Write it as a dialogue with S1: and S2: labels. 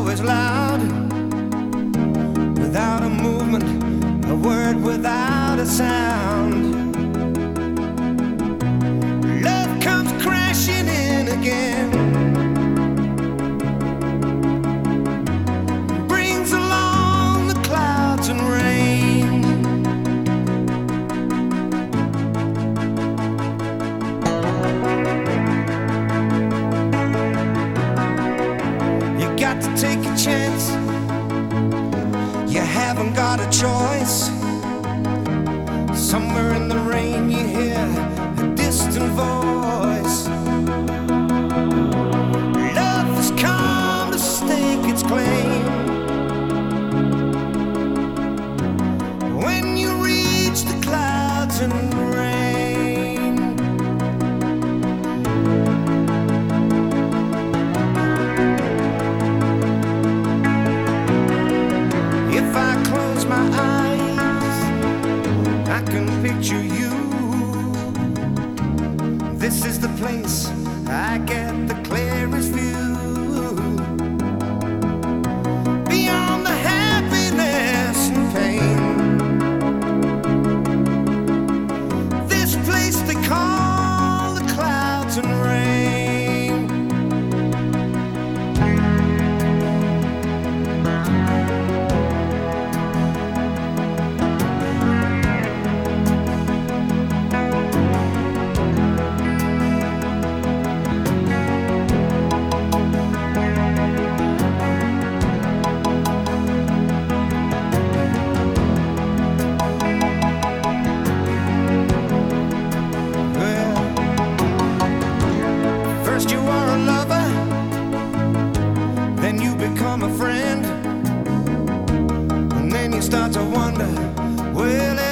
S1: always loud, without a movement, a word without a sound. Love comes crashing in again, brings along the clouds and rain. You got to take a chance, you haven't got a choice. Somewhere in the rain you hear a distant voice. Love has come to stake its claim. When you reach the clouds and rain, if I close my eyes, I can picture you. This is the place I get the clearest view. Beyond the happiness and pain, this place they call the clouds and rain. First you are a lover, then you become a friend, and then you start to wonder, well,